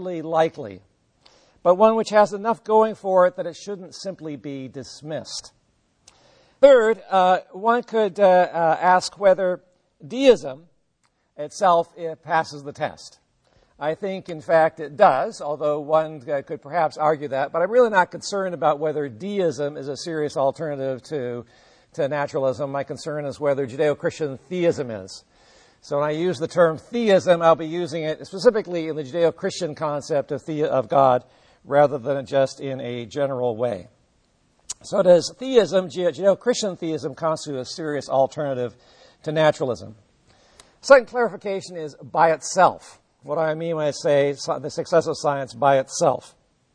really likely, but one which has enough going for it that it shouldn't simply be dismissed. Third, one could ask whether deism itself passes the test. I think, in fact, it does, although one could perhaps argue that. But I'm really not concerned about whether deism is a serious alternative to naturalism. My concern is whether Judeo-Christian theism is. So when I use the term theism, I'll be using it specifically in the Judeo-Christian concept of God rather than just in a general way. So does theism, Judeo-Christian theism, constitute a serious alternative to naturalism? Second clarification is by itself. What do I mean when I say the success of science by itself?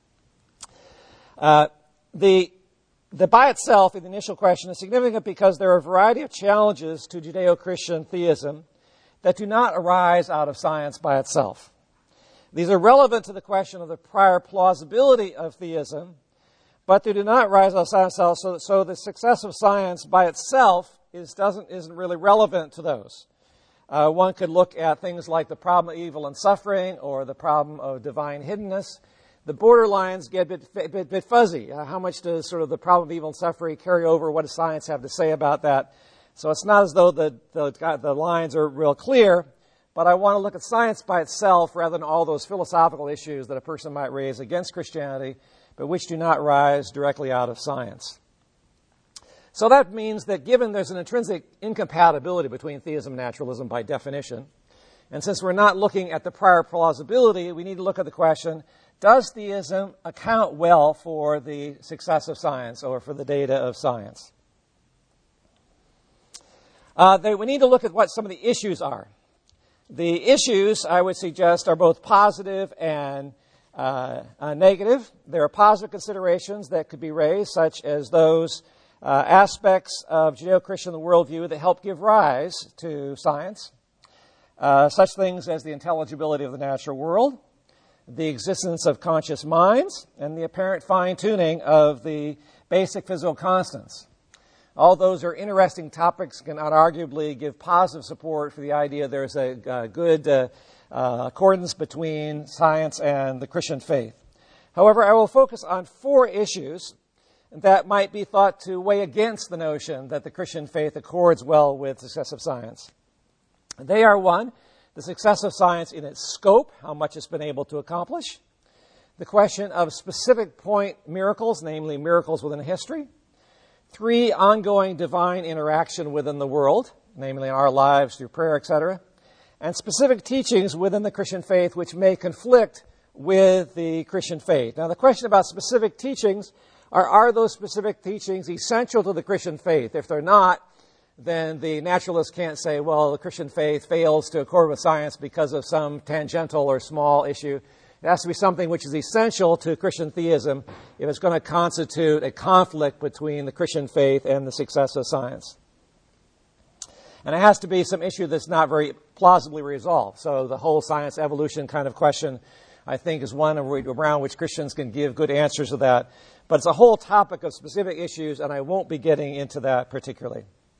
The by itself in the initial question is significant because there are a variety of challenges to Judeo-Christian theism that do not arise out of science by itself. These are relevant to the question of the prior plausibility of theism, but they do not rise out of science itself, so the success of science by itself isn't really relevant to those. One could look at things like the problem of evil and suffering or the problem of divine hiddenness. The borderlines get a bit fuzzy. How much does sort of the problem of evil and suffering carry over? What does science have to say about that? So it's not as though the lines are real clear, but I want to look at science by itself rather than all those philosophical issues that a person might raise against Christianity, but which do not rise directly out of science. So that means that given there's an intrinsic incompatibility between theism and naturalism by definition, and since we're not looking at the prior plausibility, we need to look at the question, does theism account well for the success of science or for the data of science? We need to look at what some of the issues are. The issues, I would suggest, are both positive and negative. There are positive considerations that could be raised, such as those aspects of Judeo-Christian worldview that help give rise to science, such things as the intelligibility of the natural world, the existence of conscious minds, and the apparent fine-tuning of the basic physical constants. All those are interesting topics, can unarguably give positive support for the idea there's a good accordance between science and the Christian faith. However, I will focus on 4 issues that might be thought to weigh against the notion that the Christian faith accords well with the success of science. They are 1, the success of science in its scope, how much it's been able to accomplish, the question of specific point miracles, namely miracles within history, 3, ongoing divine interaction within the world, namely in our lives through prayer, etc., and specific teachings within the Christian faith which may conflict with the Christian faith. Now, the question about specific teachings are those specific teachings essential to the Christian faith? If they're not, then the naturalist can't say, well, the Christian faith fails to accord with science because of some tangential or small issue. It has to be something which is essential to Christian theism if it's going to constitute a conflict between the Christian faith and the success of science. And it has to be some issue that's not very plausibly resolved. So the whole science evolution kind of question, I think, is one around which Christians can give good answers to that. But it's a whole topic of specific issues, and I won't be getting into that particularly.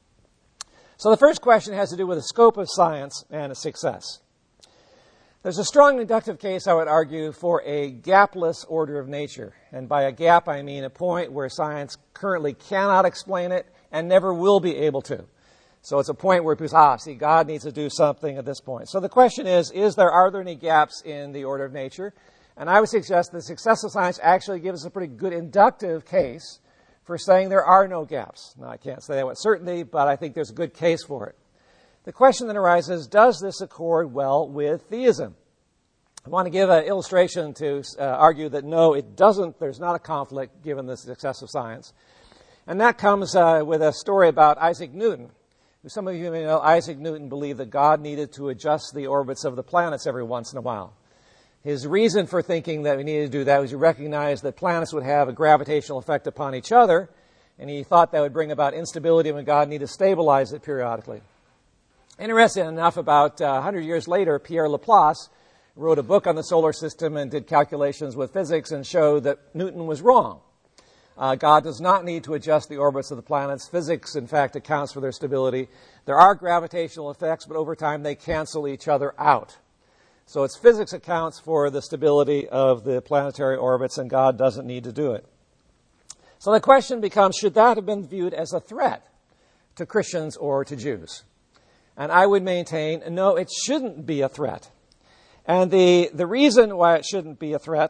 So the first question has to do with the scope of science and its success. There's a strong inductive case, I would argue, for a gapless order of nature. And by a gap, I mean a point where science currently cannot explain it and never will be able to. So it's a point where people say, God needs to do something at this point. So the question is are there any gaps in the order of nature? And I would suggest the success of science actually gives us a pretty good inductive case for saying there are no gaps. Now, I can't say that with certainty, but I think there's a good case for it. The question then arises, does this accord well with theism? I want to give an illustration to argue that no, it doesn't. There's not a conflict given the success of science. And that comes with a story about Isaac Newton. Some of you may know Isaac Newton believed that God needed to adjust the orbits of the planets every once in a while. His reason for thinking that we needed to do that was he recognized that planets would have a gravitational effect upon each other, and he thought that would bring about instability when God needed to stabilize it periodically. Interesting enough, about 100 years later, Pierre Laplace wrote a book on the solar system and did calculations with physics and showed that Newton was wrong. God does not need to adjust the orbits of the planets. Physics, in fact, accounts for their stability. There are gravitational effects, but over time they cancel each other out. So it's physics accounts for the stability of the planetary orbits, and God doesn't need to do it. So the question becomes, should that have been viewed as a threat to Christians or to Jews? And I would maintain, no, it shouldn't be a threat. And the reason why it shouldn't be a threat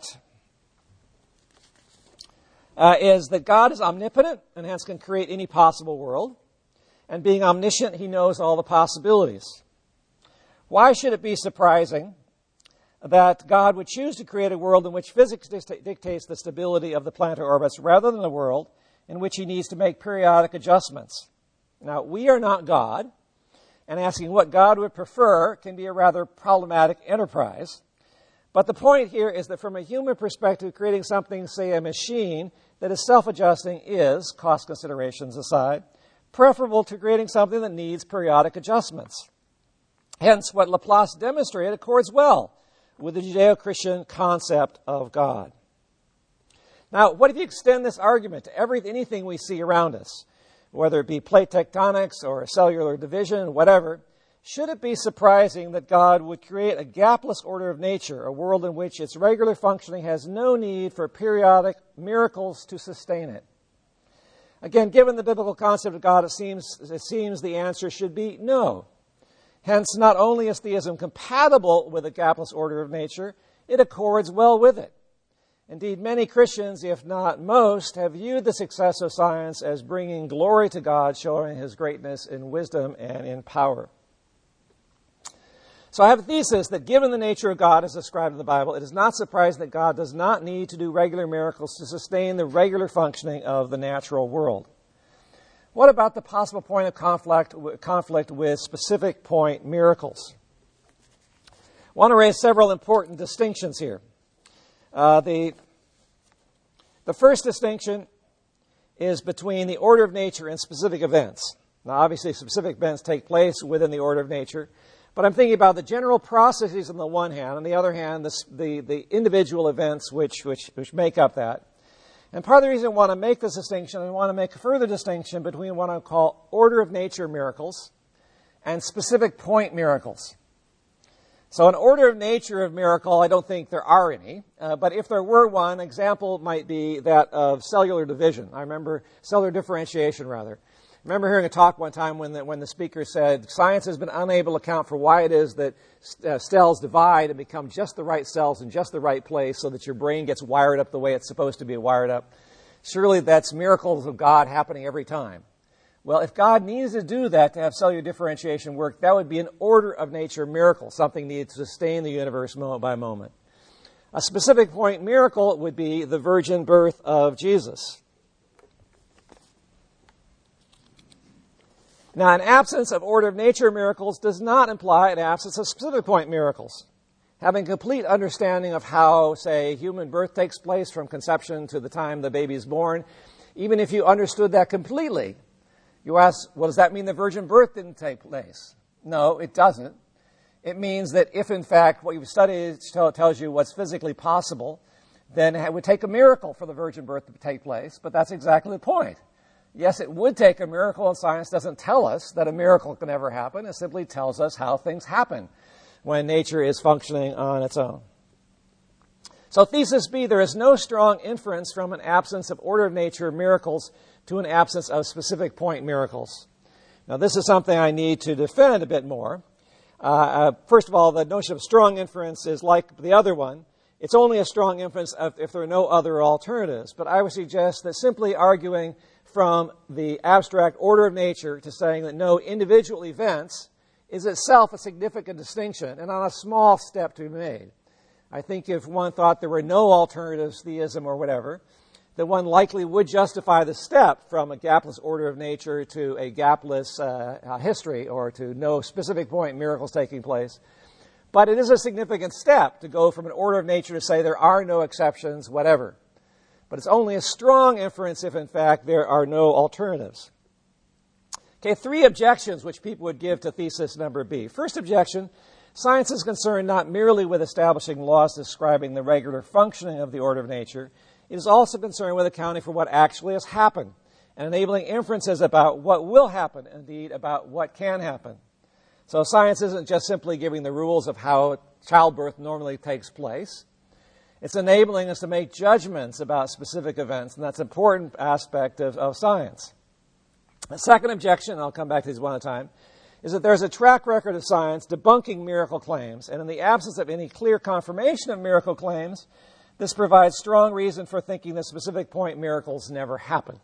is that God is omnipotent and hence can create any possible world. And being omniscient, he knows all the possibilities. Why should it be surprising that God would choose to create a world in which physics dictates the stability of the planetary orbits rather than a world in which he needs to make periodic adjustments? Now, we are not God, and asking what God would prefer can be a rather problematic enterprise. But the point here is that from a human perspective, creating something, say a machine, that is self-adjusting is, cost considerations aside, preferable to creating something that needs periodic adjustments. Hence, what Laplace demonstrated accords well with the Judeo-Christian concept of God. Now, what if you extend this argument to anything we see around us, whether it be plate tectonics or cellular division, whatever? Should it be surprising that God would create a gapless order of nature, a world in which its regular functioning has no need for periodic miracles to sustain it? Again, given the biblical concept of God, it seems the answer should be no. Hence, not only is theism compatible with a gapless order of nature, it accords well with it. Indeed, many Christians, if not most, have viewed the success of science as bringing glory to God, showing his greatness in wisdom and in power. So I have a thesis that given the nature of God as described in the Bible, it is not surprising that God does not need to do regular miracles to sustain the regular functioning of the natural world. What about the possible point of conflict with specific point miracles? I want to raise several important distinctions here. The first distinction is between the order of nature and specific events. Now, obviously, specific events take place within the order of nature, but I'm thinking about the general processes on the one hand, on the other hand, the individual events which make up that. And part of the reason I want to make this distinction, I want to make a further distinction between what I call order of nature miracles and specific point miracles. So an order of nature of miracle, I don't think there are any. But if there were one, example might be that of cellular division. Cellular differentiation, rather. I remember hearing a talk one time when the speaker said, science has been unable to account for why it is that cells divide and become just the right cells in just the right place so that your brain gets wired up the way it's supposed to be wired up. Surely that's miracles of God happening every time. Well, if God needs to do that to have cellular differentiation work, that would be an order of nature miracle, something needed to sustain the universe moment by moment. A specific point miracle would be the virgin birth of Jesus. Now, an absence of order of nature miracles does not imply an absence of specific point miracles. Having complete understanding of how, say, human birth takes place from conception to the time the baby is born, even if you understood that completely, you ask, well, does that mean the virgin birth didn't take place? No, it doesn't. It means that if, in fact, what you've studied tells you what's physically possible, then it would take a miracle for the virgin birth to take place, but that's exactly the point. Yes, it would take a miracle, and science doesn't tell us that a miracle can ever happen. It simply tells us how things happen when nature is functioning on its own. So thesis B, there is no strong inference from an absence of order of nature miracles to an absence of specific point miracles. Now, this is something I need to defend a bit more. First of all, the notion of strong inference is like the other one. It's only a strong inference if there are no other alternatives. But I would suggest that simply arguing from the abstract order of nature to saying that no individual events is itself a significant distinction and on a small step to be made. I think if one thought there were no alternatives, theism or whatever, that one likely would justify the step from a gapless order of nature to a gapless history or to no specific point miracles taking place. But it is a significant step to go from an order of nature to say there are no exceptions, whatever. But it's only a strong inference if, in fact, there are no alternatives. Okay, 3 objections which people would give to thesis number B. First objection, science is concerned not merely with establishing laws describing the regular functioning of the order of nature. It is also concerned with accounting for what actually has happened and enabling inferences about what will happen, indeed, about what can happen. So science isn't just simply giving the rules of how childbirth normally takes place. It's enabling us to make judgments about specific events, and that's an important aspect of science. The second objection, and I'll come back to these one at a time, is that there's a track record of science debunking miracle claims, and in the absence of any clear confirmation of miracle claims, this provides strong reason for thinking that specific point miracles never happen.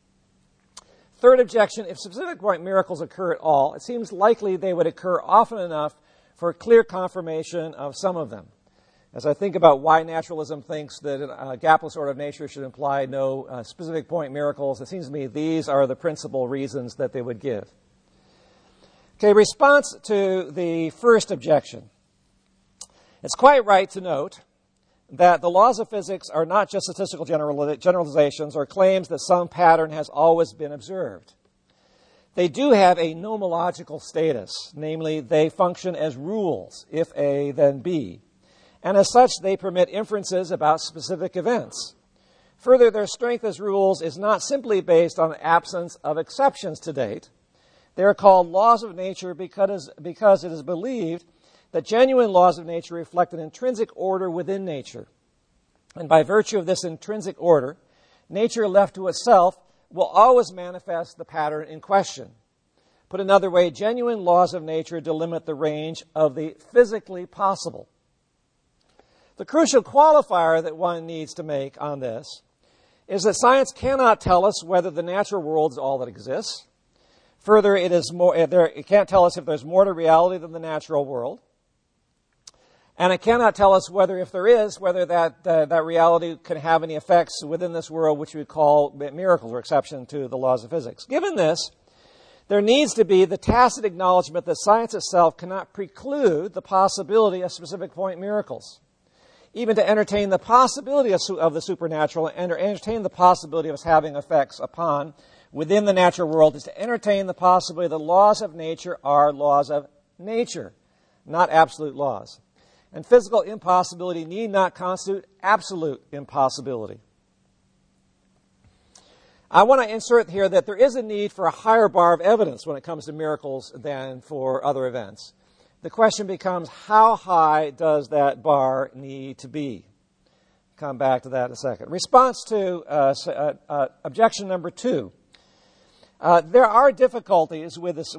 Third objection, if specific point miracles occur at all, it seems likely they would occur often enough for clear confirmation of some of them. As I think about why naturalism thinks that a gapless order of nature should imply no specific point miracles, it seems to me these are the principal reasons that they would give. Okay, response to the first objection. It's quite right to note that the laws of physics are not just statistical generalizations or claims that some pattern has always been observed. They do have a nomological status, namely they function as rules, if A, then B. And as such, they permit inferences about specific events. Further, their strength as rules is not simply based on the absence of exceptions to date. They are called laws of nature because it is believed that genuine laws of nature reflect an intrinsic order within nature. And by virtue of this intrinsic order, nature left to itself will always manifest the pattern in question. Put another way, genuine laws of nature delimit the range of the physically possible. The crucial qualifier that one needs to make on this is that science cannot tell us whether the natural world is all that exists. Further, it can't tell us if there's more to reality than the natural world. And it cannot tell us whether that reality can have any effects within this world, which we call miracles or exception to the laws of physics. Given this, there needs to be the tacit acknowledgement that science itself cannot preclude the possibility of specific point miracles. Even to entertain the possibility of the supernatural and entertain the possibility of us having effects upon within the natural world is to entertain the possibility that laws of nature are laws of nature, not absolute laws. And physical impossibility need not constitute absolute impossibility. I want to insert here that there is a need for a higher bar of evidence when it comes to miracles than for other events. The question becomes, how high does that bar need to be? Come back to that in a second. Response to objection number 2. There are difficulties with this.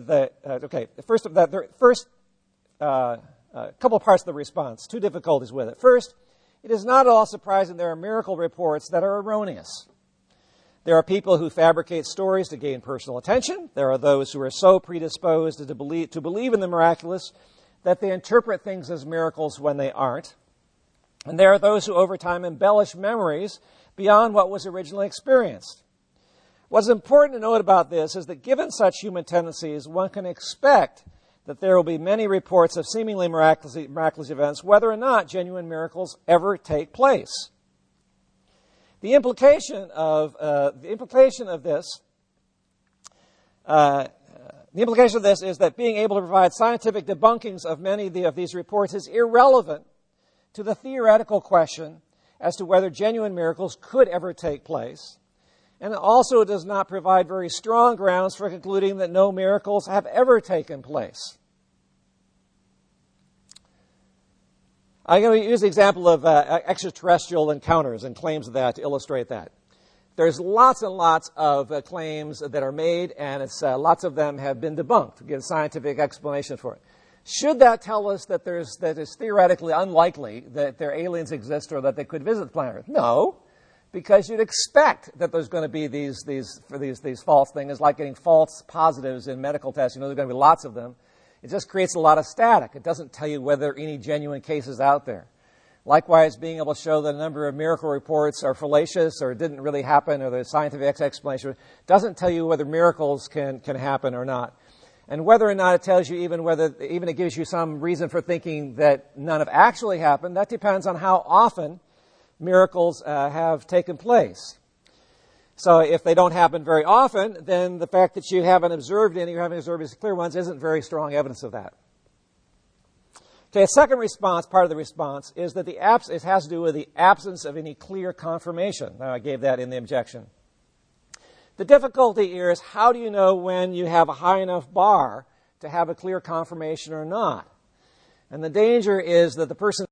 A couple of parts of the response. 2 difficulties with it. First, it is not at all surprising there are miracle reports that are erroneous. There are people who fabricate stories to gain personal attention. There are those who are so predisposed to believe in the miraculous that they interpret things as miracles when they aren't. And there are those who over time embellish memories beyond what was originally experienced. What's important to note about this is that given such human tendencies, one can expect that there will be many reports of seemingly miraculous events, whether or not genuine miracles ever take place. The implication of this is that being able to provide scientific debunkings of many of these reports is irrelevant to the theoretical question as to whether genuine miracles could ever take place. And it also does not provide very strong grounds for concluding that no miracles have ever taken place. I'm going to use the example of extraterrestrial encounters and claims of that to illustrate that. There's lots and lots of claims that are made, and lots of them have been debunked to give scientific explanation for it. Should that tell us that it's theoretically unlikely that there aliens exist or that they could visit the planet Earth? No, because you'd expect that there's going to be these false things. It's like getting false positives in medical tests. There's going to be lots of them. It just creates a lot of static. It doesn't tell you whether there are any genuine cases out there. Likewise, being able to show that a number of miracle reports are fallacious or didn't really happen or there's scientific explanation doesn't tell you whether miracles can happen or not. And whether or not it tells you even it gives you some reason for thinking that none have actually happened, that depends on how often miracles have taken place. So if they don't happen very often, then the fact that you haven't observed any or haven't observed as clear ones isn't very strong evidence of that. Okay, a second response, part of the response, is that it has to do with the absence of any clear confirmation. Now, I gave that in the objection. The difficulty here is how do you know when you have a high enough bar to have a clear confirmation or not? And the danger is that the person,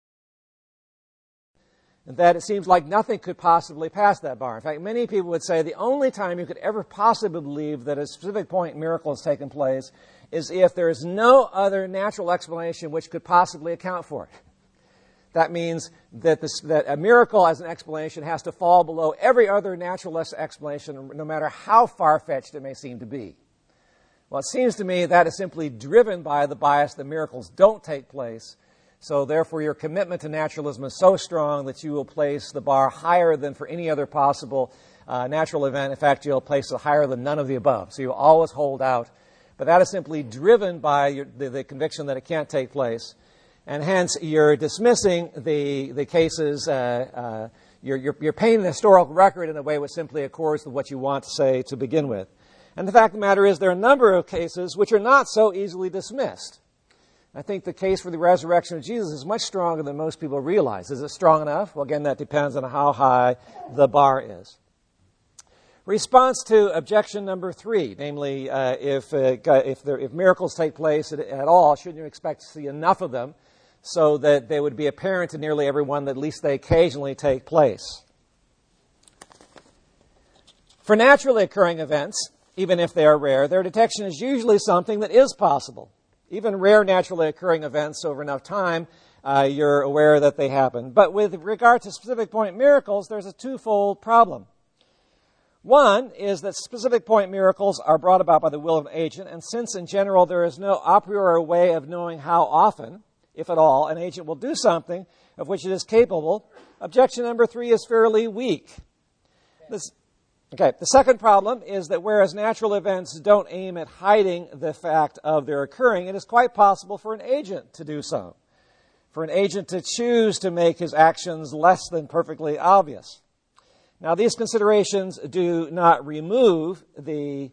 that it seems like nothing could possibly pass that bar. In fact, many people would say the only time you could ever possibly believe that a specific point miracle has taken place is if there is no other natural explanation which could possibly account for it. That means that a miracle as an explanation has to fall below every other natural explanation, no matter how far-fetched it may seem to be. Well, it seems to me that is simply driven by the bias that miracles don't take place. So therefore, your commitment to naturalism is so strong that you will place the bar higher than for any other possible natural event. In fact, you'll place it higher than none of the above. So you'll always hold out. But that is simply driven by the conviction that it can't take place. And hence, you're dismissing the cases, you're painting the historical record in a way which simply accords with what you want to say to begin with. And the fact of the matter is there are a number of cases which are not so easily dismissed. I think the case for the resurrection of Jesus is much stronger than most people realize. Is it strong enough? Well, again, that depends on how high the bar is. Response to objection number 3, namely, if miracles take place at all, shouldn't you expect to see enough of them so that they would be apparent to nearly everyone that at least they occasionally take place? For naturally occurring events, even if they are rare, their detection is usually something that is possible. Even rare naturally occurring events over enough time, you're aware that they happen. But with regard to specific point miracles, there's a twofold problem. One is that specific point miracles are brought about by the will of an agent, and since in general there is no a priori way of knowing how often, if at all, an agent will do something of which it is capable, objection number 3 is fairly weak. The second problem is that whereas natural events don't aim at hiding the fact of their occurring, it is quite possible for an agent to do so, for an agent to choose to make his actions less than perfectly obvious. Now, these considerations do not remove the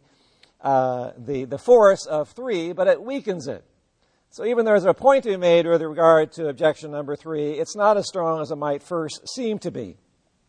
force of 3, but it weakens it. So even though there's a point to be made with regard to objection number 3, it's not as strong as it might first seem to be.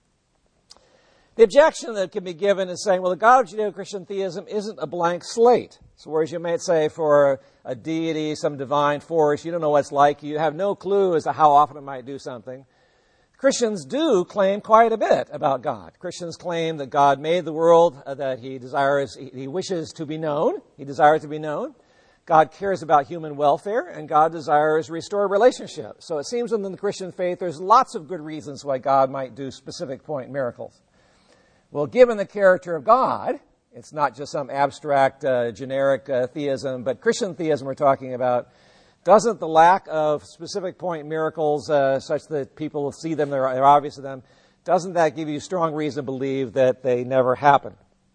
The objection that can be given is saying, well, the God of Judeo-Christian theism isn't a blank slate. So whereas you might say for a deity, some divine force, you don't know what it's like, you have no clue as to how often it might do something. Christians do claim quite a bit about God. Christians claim that God made the world, that he wishes to be known. He desires to be known. God cares about human welfare, and God desires to restore relationships. So it seems within the Christian faith there's lots of good reasons why God might do specific point miracles. Well, given the character of God, it's not just some abstract, generic theism, but Christian theism we're talking about, doesn't the lack of specific point miracles such that people see them, they're obvious to them, doesn't that give you strong reason to believe that they never happen?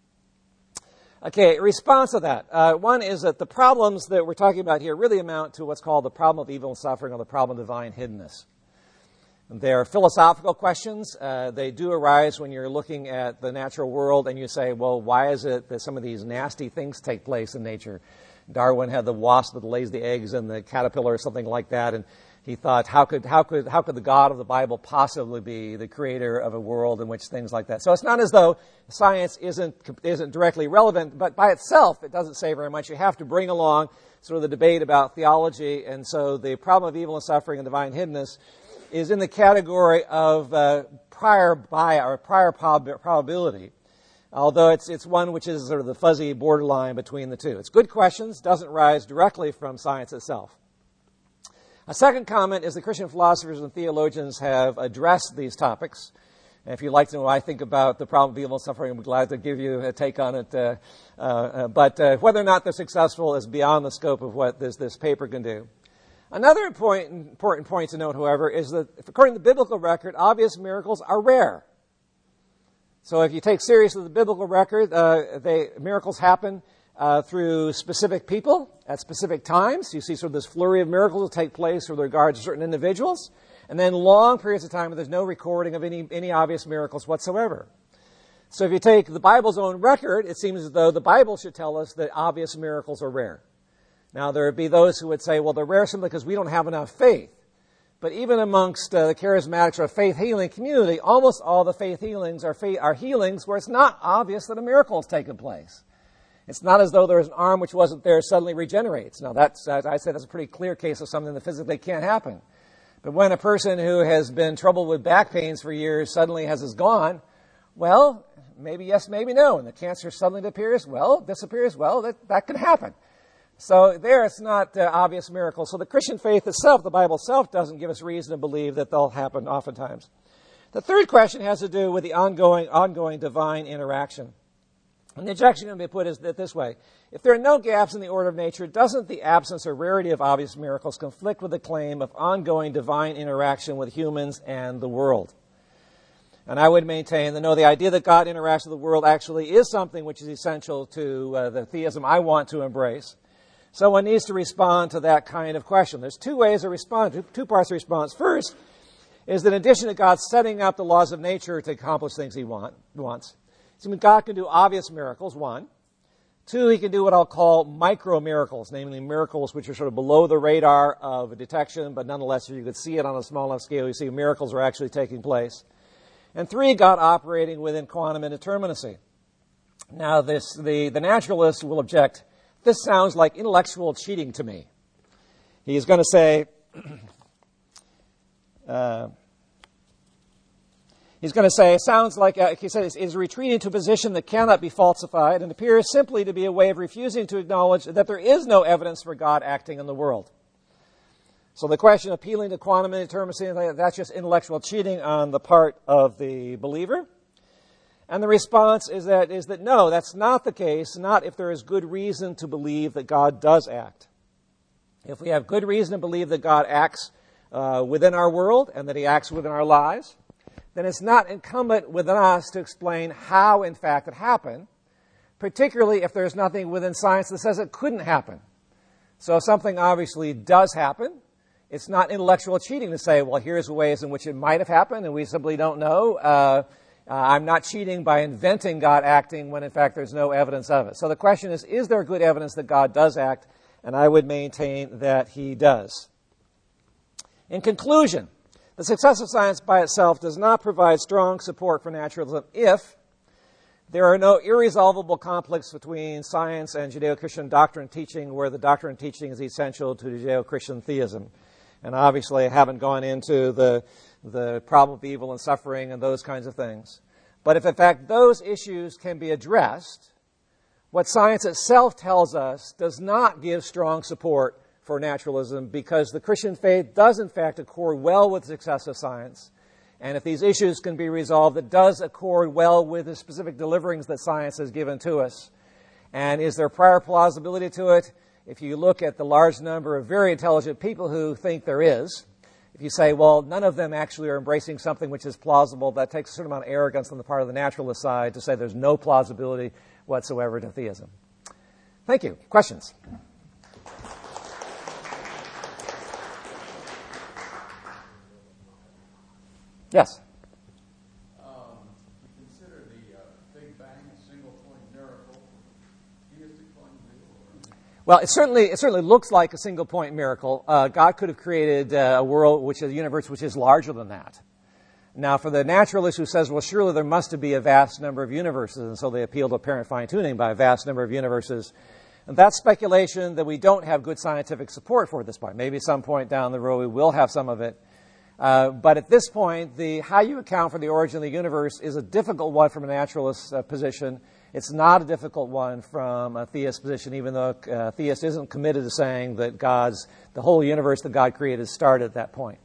Okay, response to that. One is that the problems that we're talking about here really amount to what's called the problem of evil and suffering or the problem of divine hiddenness. They're philosophical questions. They do arise when you're looking at the natural world and you say, well, why is it that some of these nasty things take place in nature? Darwin had the wasp that lays the eggs and the caterpillar or something like that, and he thought, how could the God of the Bible possibly be the creator of a world in which things like that? So it's not as though science isn't directly relevant, but by itself it doesn't say very much. You have to bring along sort of the debate about theology, and so the problem of evil and suffering and divine hiddenness is in the category of prior probability, although it's one which is sort of the fuzzy borderline between the two. It's good questions, doesn't rise directly from science itself. A second comment is that Christian philosophers and theologians have addressed these topics. And if you'd like to know what I think about the problem of evil and suffering, I'm glad to give you a take on it. But whether or not they're successful is beyond the scope of what this paper can do. Another important point to note, however, is that according to the biblical record, obvious miracles are rare. So if you take seriously the biblical record, miracles happen through specific people at specific times. You see sort of this flurry of miracles that take place with regard to certain individuals, and then long periods of time where there's no recording of any obvious miracles whatsoever. So if you take the Bible's own record, it seems as though the Bible should tell us that obvious miracles are rare. Now, there would be those who would say, well, they're rare simply because we don't have enough faith. But even amongst the charismatics or faith healing community, almost all the faith healings are healings where it's not obvious that a miracle has taken place. It's not as though there's an arm which wasn't there suddenly regenerates. Now, I'd say that's a pretty clear case of something that physically can't happen. But when a person who has been troubled with back pains for years suddenly has gone, well, maybe yes, maybe no. And the cancer suddenly disappears, that can happen. So there it's not obvious miracles. So the Christian faith itself, the Bible itself, doesn't give us reason to believe that they'll happen oftentimes. The third question has to do with the ongoing divine interaction. And the objection can be put is this way. If there are no gaps in the order of nature, doesn't the absence or rarity of obvious miracles conflict with the claim of ongoing divine interaction with humans and the world? And I would maintain that no, the idea that God interacts with the world actually is something which is essential to the theism I want to embrace. So one needs to respond to that kind of question. There's two ways to respond, two parts of response. First is that in addition to God setting up the laws of nature to accomplish things he wants, God can do obvious miracles, one. Two, he can do what I'll call micro miracles, namely miracles which are sort of below the radar of detection, but nonetheless, if you could see it on a small enough scale, you see miracles are actually taking place. And three, God operating within quantum indeterminacy. Now, the naturalist will object, this sounds like intellectual cheating to me. He's going to say, it sounds like, he says, is retreating to a position that cannot be falsified and appears simply to be a way of refusing to acknowledge that there is no evidence for God acting in the world. So the question appealing to quantum indeterminacy, that's just intellectual cheating on the part of the believer. And the response is that no, that's not the case, not if there is good reason to believe that God does act. If we have good reason to believe that God acts within our world and that he acts within our lives, then it's not incumbent within us to explain how, in fact, it happened, particularly if there's nothing within science that says it couldn't happen. So if something obviously does happen, it's not intellectual cheating to say, well, here's the ways in which it might have happened, and we simply don't know. I'm not cheating by inventing God acting when, in fact, there's no evidence of it. So the question is there good evidence that God does act? And I would maintain that he does. In conclusion, the success of science by itself does not provide strong support for naturalism if there are no irresolvable conflicts between science and Judeo-Christian doctrine teaching, where the doctrine teaching is essential to Judeo-Christian theism. And obviously I haven't gone into the problem of evil and suffering and those kinds of things. But if in fact those issues can be addressed, what science itself tells us does not give strong support for naturalism, because the Christian faith does in fact accord well with the success of science. And if these issues can be resolved, it does accord well with the specific deliverings that science has given to us. And is there prior plausibility to it? If you look at the large number of very intelligent people who think there is, if you say, well, none of them actually are embracing something which is plausible, that takes a certain amount of arrogance on the part of the naturalist side to say there's no plausibility whatsoever to theism. Thank you. Questions? Yes? We consider the Big Bang a single-point miracle. Theistic point of view? Well, it certainly looks like a single-point miracle. God could have created a world, a universe which is larger than that. Now, for the naturalist who says, well, surely there must be a vast number of universes, and so they appeal to apparent fine-tuning by a vast number of universes, and that's speculation that we don't have good scientific support for at this point. Maybe at some point down the road we will have some of it. But at this point, how you account for the origin of the universe is a difficult one from a naturalist position. It's not a difficult one from a theist position, even though a theist isn't committed to saying that the whole universe that God created started at that point.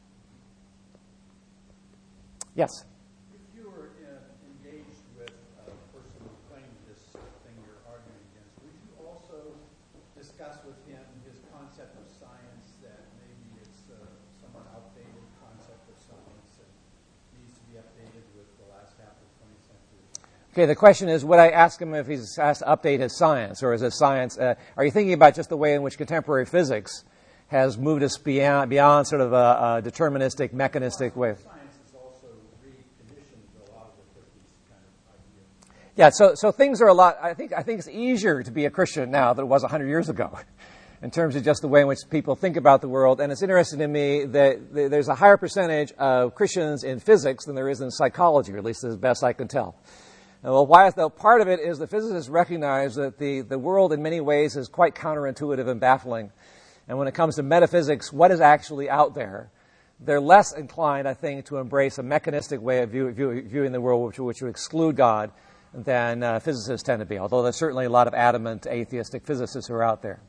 Yes? If you were engaged with a person who claimed this thing you're arguing against, would you also discuss with him his concept of science, that maybe it's a somewhat outdated concept of science and needs to be updated with the last half of the 20th century? Okay, the question is, would I ask him if he's asked to update his science, or is his science, are you thinking about just the way in which contemporary physics has moved us beyond sort of a deterministic, mechanistic way? Science is also reconditioned a lot of the 50s kind of idea. Yeah, so things are a lot, I think it's easier to be a Christian now than it was 100 years ago, in terms of just the way in which people think about the world. And it's interesting to me that there's a higher percentage of Christians in physics than there is in psychology, or at least as best I can tell. Well, why is that? Part of it is the physicists recognize that the world in many ways is quite counterintuitive and baffling. And when it comes to metaphysics, what is actually out there, they're less inclined, I think, to embrace a mechanistic way of viewing the world, which would exclude God, than physicists tend to be, although there's certainly a lot of adamant atheistic physicists who are out there.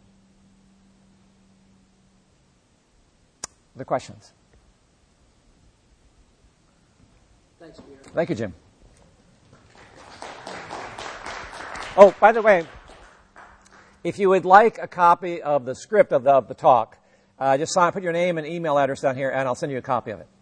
Other questions? Thanks, Peter. Thank you, Jim. Oh, by the way, if you would like a copy of the script of the talk, just put your name and email address down here, and I'll send you a copy of it.